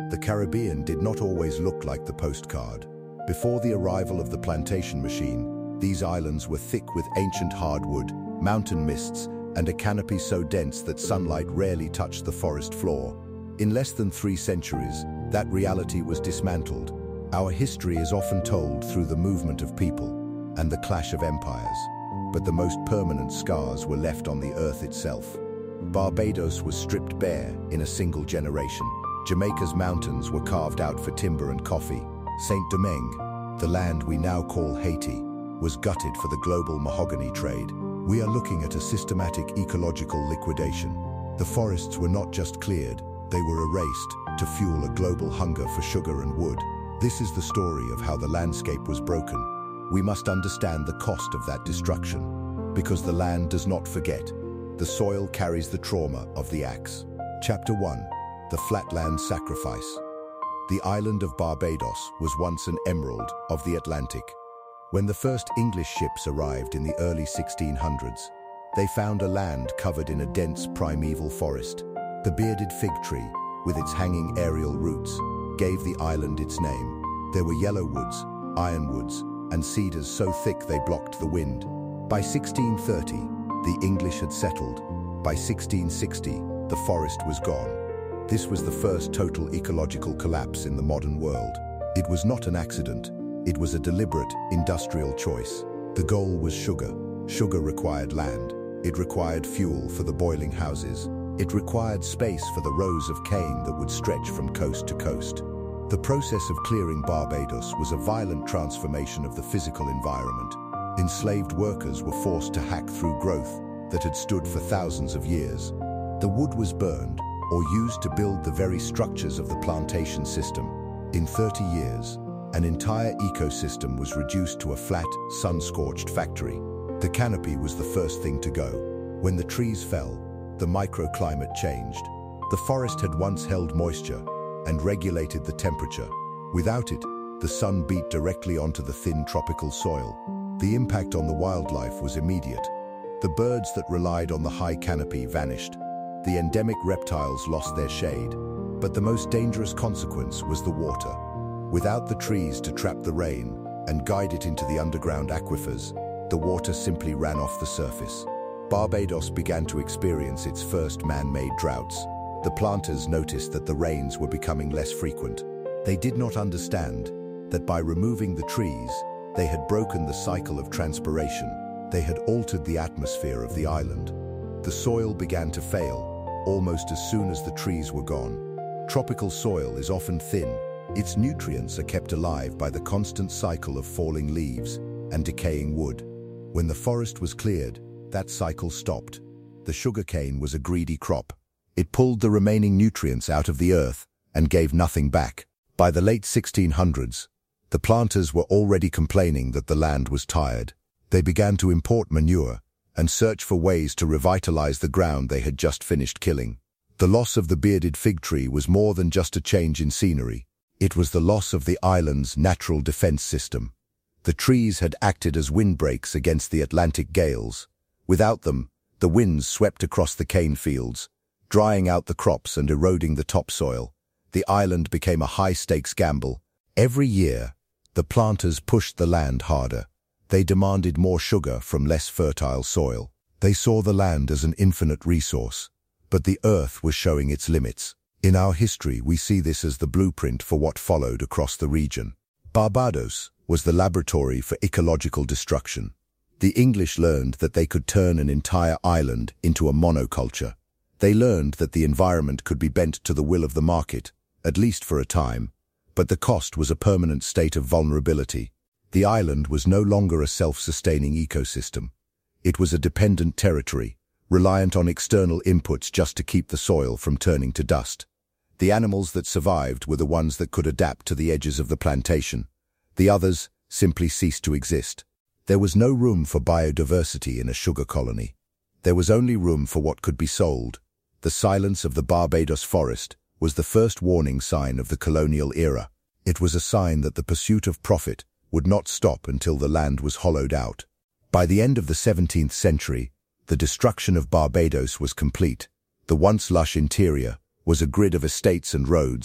The Caribbean did not always look like the postcard. Before the arrival of the plantation machine, these islands were thick with ancient hardwood, mountain mists, and a canopy so dense that sunlight rarely touched the forest floor. In less than 3 centuries, that reality was dismantled. Our history is often told through the movement of people and the clash of empires, but the most permanent scars were left on the earth itself. Barbados was stripped bare in a single generation. Jamaica's mountains were carved out for timber and coffee. Saint-Domingue, the land we now call Haiti, was gutted for the global mahogany trade. We are looking at a systematic ecological liquidation. The forests were not just cleared, they were erased to fuel a global hunger for sugar and wood. This is the story of how the landscape was broken. We must understand the cost of that destruction, because the land does not forget. The soil carries the trauma of the axe. Chapter 1. The Flatland Sacrifice. The island of Barbados was once an emerald of the Atlantic. When the first English ships arrived in the early 1600s, they found a land covered in a dense primeval forest. The bearded fig tree, with its hanging aerial roots, gave the island its name. There were yellow woods, ironwoods, and cedars so thick they blocked the wind. By 1630, the English had settled. By 1660, the forest was gone. This was the first total ecological collapse in the modern world. It was not an accident. It was a deliberate, industrial choice. The goal was sugar. Sugar required land. It required fuel for the boiling houses. It required space for the rows of cane that would stretch from coast to coast. The process of clearing Barbados was a violent transformation of the physical environment. Enslaved workers were forced to hack through growth that had stood for thousands of years. The wood was burned or used to build the very structures of the plantation system. In 30 years, an entire ecosystem was reduced to a flat, sun-scorched factory. The canopy was the first thing to go. When the trees fell, the microclimate changed. The forest had once held moisture and regulated the temperature. Without it, the sun beat directly onto the thin tropical soil. The impact on the wildlife was immediate. The birds that relied on the high canopy vanished. The endemic reptiles lost their shade. But the most dangerous consequence was the water. Without the trees to trap the rain and guide it into the underground aquifers, the water simply ran off the surface. Barbados began to experience its first man-made droughts. The planters noticed that the rains were becoming less frequent. They did not understand that by removing the trees, they had broken the cycle of transpiration. They had altered the atmosphere of the island. The soil began to fail almost as soon as the trees were gone. Tropical soil is often thin. Its nutrients are kept alive by the constant cycle of falling leaves and decaying wood. When the forest was cleared, that cycle stopped. The sugarcane was a greedy crop. It pulled the remaining nutrients out of the earth and gave nothing back. By the late 1600s, the planters were already complaining that the land was tired. They began to import manure and search for ways to revitalize the ground they had just finished killing. The loss of the bearded fig tree was more than just a change in scenery. It was the loss of the island's natural defense system. The trees had acted as windbreaks against the Atlantic gales. Without them, the winds swept across the cane fields, drying out the crops and eroding the topsoil. The island became a high-stakes gamble. Every year, the planters pushed the land harder. They demanded more sugar from less fertile soil. They saw the land as an infinite resource, but the earth was showing its limits. In our history, we see this as the blueprint for what followed across the region. Barbados was the laboratory for ecological destruction. The English learned that they could turn an entire island into a monoculture. They learned that the environment could be bent to the will of the market, at least for a time, but the cost was a permanent state of vulnerability. The island was no longer a self-sustaining ecosystem. It was a dependent territory, reliant on external inputs just to keep the soil from turning to dust. The animals that survived were the ones that could adapt to the edges of the plantation. The others simply ceased to exist. There was no room for biodiversity in a sugar colony. There was only room for what could be sold. The silence of the Barbados forest was the first warning sign of the colonial era. It was a sign that the pursuit of profit would not stop until the land was hollowed out. By the end of the 17th century, the destruction of Barbados was complete. The once lush interior was a grid of estates and roads.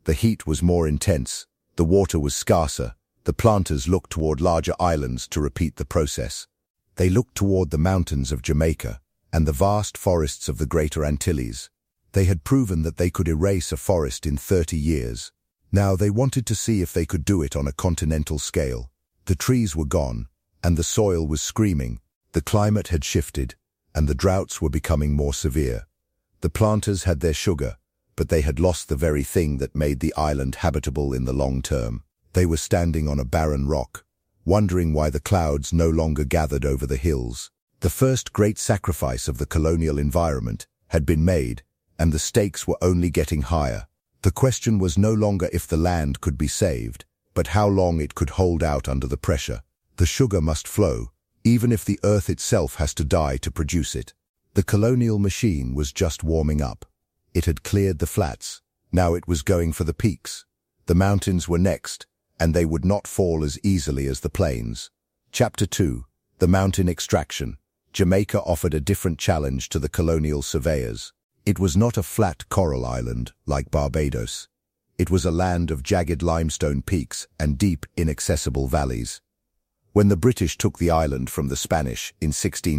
The heat was more intense, the water was scarcer, the planters looked toward larger islands to repeat the process. They looked toward the mountains of Jamaica and the vast forests of the Greater Antilles. They had proven that they could erase a forest in 30 years. Now they wanted to see if they could do it on a continental scale. The trees were gone, and the soil was screaming. The climate had shifted, and the droughts were becoming more severe. The planters had their sugar, but they had lost the very thing that made the island habitable in the long term. They were standing on a barren rock, wondering why the clouds no longer gathered over the hills. The first great sacrifice of the colonial environment had been made, and the stakes were only getting higher. The question was no longer if the land could be saved, but how long it could hold out under the pressure. The sugar must flow, even if the earth itself has to die to produce it. The colonial machine was just warming up. It had cleared the flats. Now it was going for the peaks. The mountains were next, and they would not fall as easily as the plains. Chapter 2. The Mountain Extraction. Jamaica offered a different challenge to the colonial surveyors. It was not a flat coral island like Barbados. It was a land of jagged limestone peaks and deep, inaccessible valleys. When the British took the island from the Spanish in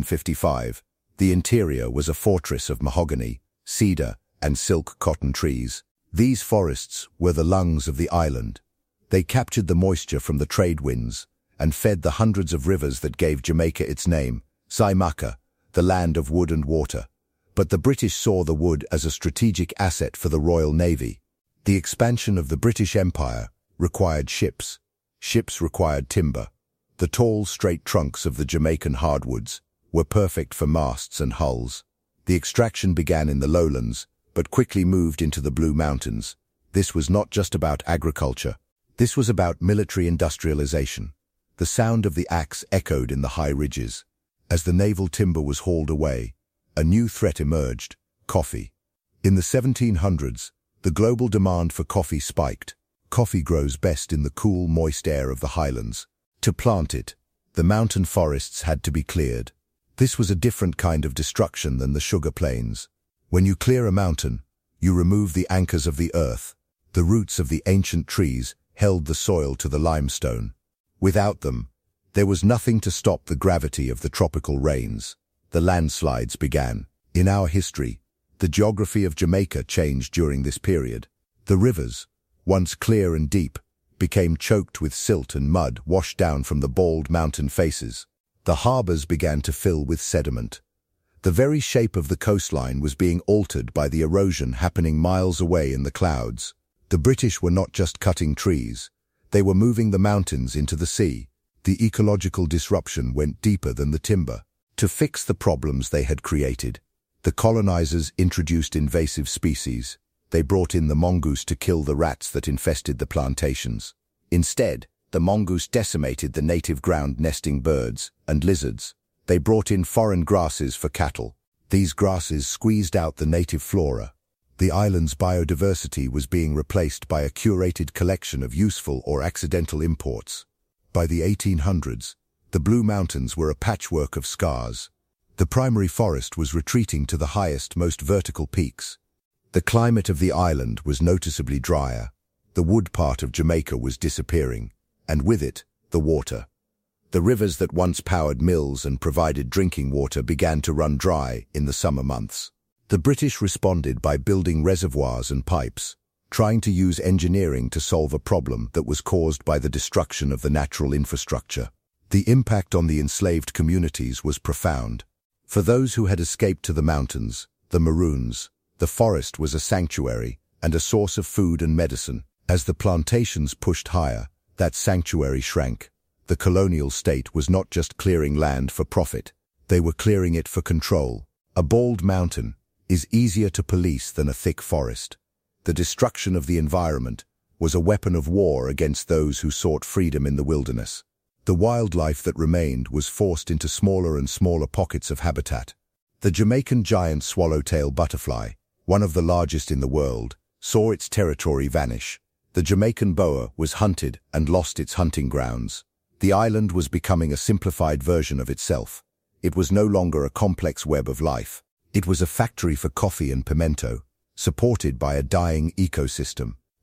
1655, the interior was a fortress of mahogany, cedar, and silk cotton trees. These forests were the lungs of the island. They captured the moisture from the trade winds and fed the hundreds of rivers that gave Jamaica its name, Saimaca, the land of wood and water. But the British saw the wood as a strategic asset for the Royal Navy. The expansion of the British Empire required ships. Ships required timber. The tall, straight trunks of the Jamaican hardwoods were perfect for masts and hulls. The extraction began in the lowlands, but quickly moved into the Blue Mountains. This was not just about agriculture. This was about military industrialization. The sound of the axe echoed in the high ridges. As the naval timber was hauled away, a new threat emerged: coffee. In the 1700s, the global demand for coffee spiked. Coffee grows best in the cool, moist air of the highlands. To plant it, the mountain forests had to be cleared. This was a different kind of destruction than the sugar plains. When you clear a mountain, you remove the anchors of the earth. The roots of the ancient trees held the soil to the limestone. Without them, there was nothing to stop the gravity of the tropical rains. The landslides began. In our history, the geography of Jamaica changed during this period. The rivers, once clear and deep, became choked with silt and mud washed down from the bald mountain faces. The harbors began to fill with sediment. The very shape of the coastline was being altered by the erosion happening miles away in the clouds. The British were not just cutting trees. They were moving the mountains into the sea. The ecological disruption went deeper than the timber. To fix the problems they had created, the colonizers introduced invasive species. They brought in the mongoose to kill the rats that infested the plantations. Instead, the mongoose decimated the native ground-nesting birds and lizards. They brought in foreign grasses for cattle. These grasses squeezed out the native flora. The island's biodiversity was being replaced by a curated collection of useful or accidental imports. By the 1800s, the Blue Mountains were a patchwork of scars. The primary forest was retreating to the highest, most vertical peaks. The climate of the island was noticeably drier. The wood part of Jamaica was disappearing, and with it, the water. The rivers that once powered mills and provided drinking water began to run dry in the summer months. The British responded by building reservoirs and pipes, trying to use engineering to solve a problem that was caused by the destruction of the natural infrastructure. The impact on the enslaved communities was profound. For those who had escaped to the mountains, the Maroons, the forest was a sanctuary and a source of food and medicine. As the plantations pushed higher, that sanctuary shrank. The colonial state was not just clearing land for profit. They were clearing it for control. A bald mountain is easier to police than a thick forest. The destruction of the environment was a weapon of war against those who sought freedom in the wilderness. The wildlife that remained was forced into smaller and smaller pockets of habitat. The Jamaican giant swallowtail butterfly, one of the largest in the world, saw its territory vanish. The Jamaican boa was hunted and lost its hunting grounds. The island was becoming a simplified version of itself. It was no longer a complex web of life. It was a factory for coffee and pimento, supported by a dying ecosystem.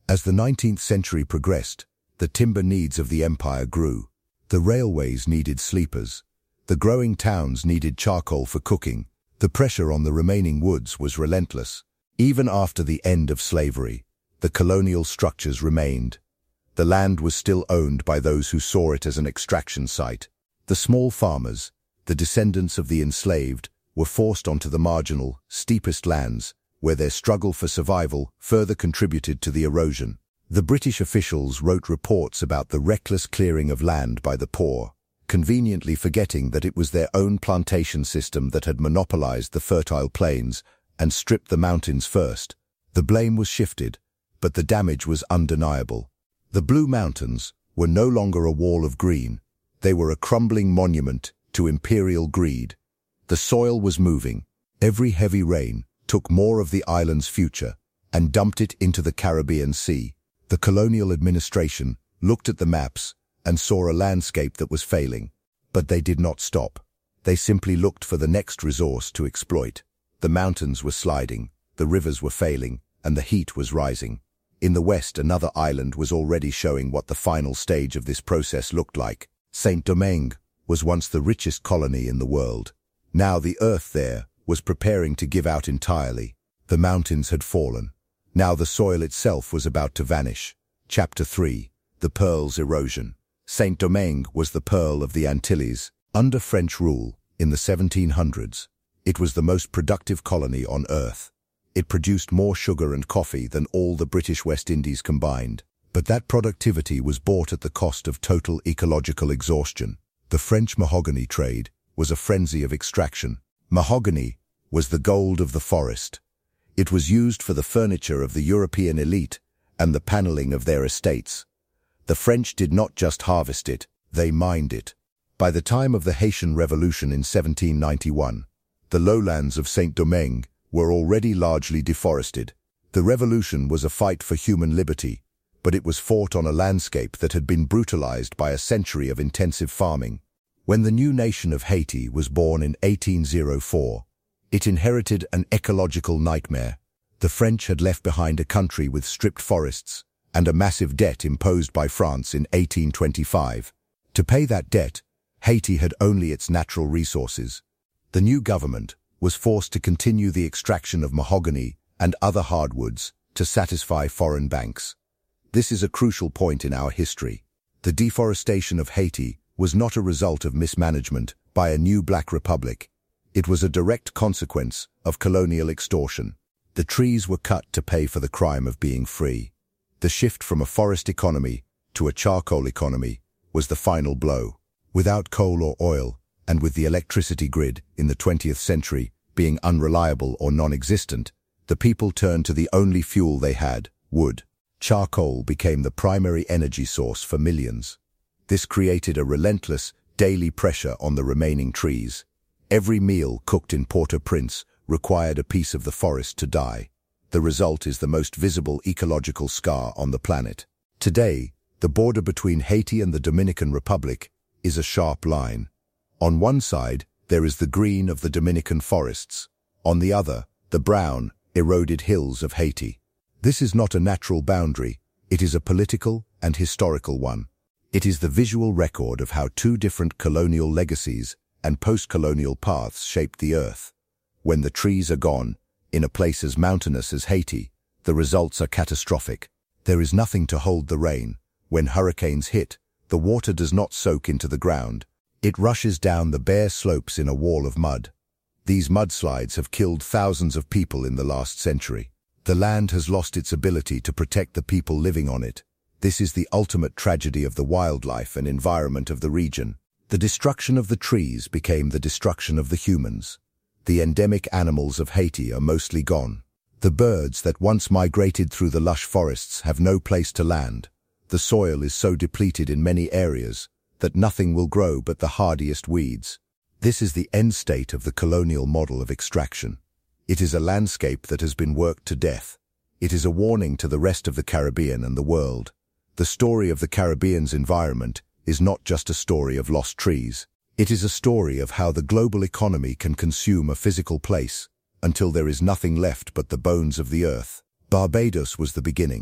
As the 19th century progressed, the timber needs of the empire grew. The railways needed sleepers. The growing towns needed charcoal for cooking. The pressure on the remaining woods was relentless. Even after the end of slavery, the colonial structures remained. The land was still owned by those who saw it as an extraction site. The small farmers, the descendants of the enslaved, were forced onto the marginal, steepest lands, where their struggle for survival further contributed to the erosion. The British officials wrote reports about the reckless clearing of land by the poor, conveniently forgetting that it was their own plantation system that had monopolized the fertile plains and stripped the mountains first. The blame was shifted, but the damage was undeniable. The Blue Mountains were no longer a wall of green. They were a crumbling monument to imperial greed. The soil was moving. Every heavy rain took more of the island's future and dumped it into the Caribbean Sea. The colonial administration looked at the maps and saw a landscape that was failing. But they did not stop. They simply looked for the next resource to exploit. The mountains were sliding, the rivers were failing, and the heat was rising. In the west, another island was already showing what the final stage of this process looked like. Saint-Domingue was once the richest colony in the world. Now the earth there was preparing to give out entirely. The mountains had fallen. Now the soil itself was about to vanish. Chapter 3. The Pearl's Erosion. Saint-Domingue was the Pearl of the Antilles. Under French rule, in the 1700s, it was the most productive colony on earth. It produced more sugar and coffee than all the British West Indies combined. But that productivity was bought at the cost of total ecological exhaustion. The French mahogany trade was a frenzy of extraction. Mahogany was the gold of the forest. It was used for the furniture of the European elite and the paneling of their estates. The French did not just harvest it, they mined it. By the time of the Haitian Revolution in 1791, the lowlands of Saint-Domingue were already largely deforested. The revolution was a fight for human liberty, but it was fought on a landscape that had been brutalized by a century of intensive farming. When the new nation of Haiti was born in 1804, it inherited an ecological nightmare. The French had left behind a country with stripped forests and a massive debt imposed by France in 1825. To pay that debt, Haiti had only its natural resources. The new government was forced to continue the extraction of mahogany and other hardwoods to satisfy foreign banks. This is a crucial point in our history. The deforestation of Haiti was not a result of mismanagement by a new black republic. It was a direct consequence of colonial extortion. The trees were cut to pay for the crime of being free. The shift from a forest economy to a charcoal economy was the final blow. Without coal or oil, and with the electricity grid in the 20th century being unreliable or non-existent, the people turned to the only fuel they had, wood. Charcoal became the primary energy source for millions. This created a relentless, daily pressure on the remaining trees. Every meal cooked in Port-au-Prince required a piece of the forest to die. The result is the most visible ecological scar on the planet. Today, the border between Haiti and the Dominican Republic is a sharp line. On one side, there is the green of the Dominican forests. On the other, the brown, eroded hills of Haiti. This is not a natural boundary, it is a political and historical one. It is the visual record of how two different colonial legacies and post-colonial paths shaped the earth. When the trees are gone, in a place as mountainous as Haiti, the results are catastrophic. There is nothing to hold the rain. When hurricanes hit, the water does not soak into the ground. It rushes down the bare slopes in a wall of mud. These mudslides have killed thousands of people in the last century. The land has lost its ability to protect the people living on it. This is the ultimate tragedy of the wildlife and environment of the region. The destruction of the trees became the destruction of the humans. The endemic animals of Haiti are mostly gone. The birds that once migrated through the lush forests have no place to land. The soil is so depleted in many areas that nothing will grow but the hardiest weeds. This is the end state of the colonial model of extraction. It is a landscape that has been worked to death. It is a warning to the rest of the Caribbean and the world. The story of the Caribbean's environment is not just a story of lost trees. It is a story of how the global economy can consume a physical place until there is nothing left but the bones of the earth. Barbados was the beginning.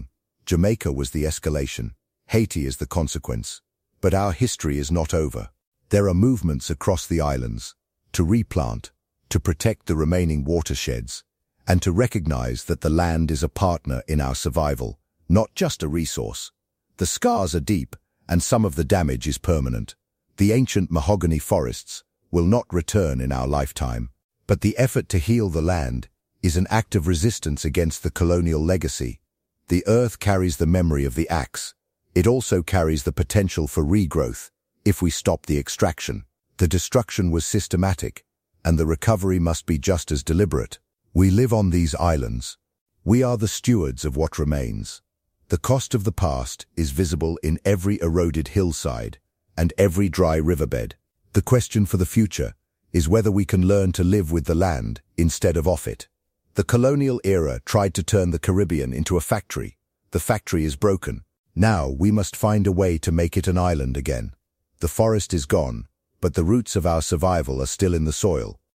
Jamaica was the escalation. Haiti is the consequence. But our history is not over. There are movements across the islands to replant, to protect the remaining watersheds, and to recognize that the land is a partner in our survival, not just a resource. The scars are deep, and some of the damage is permanent. The ancient mahogany forests will not return in our lifetime. But the effort to heal the land is an act of resistance against the colonial legacy. The earth carries the memory of the axe. It also carries the potential for regrowth if we stop the extraction. The destruction was systematic, and the recovery must be just as deliberate. We live on these islands. We are the stewards of what remains. The cost of the past is visible in every eroded hillside and every dry riverbed. The question for the future is whether we can learn to live with the land instead of off it. The colonial era tried to turn the Caribbean into a factory. The factory is broken. Now we must find a way to make it an island again. The forest is gone, but the roots of our survival are still in the soil.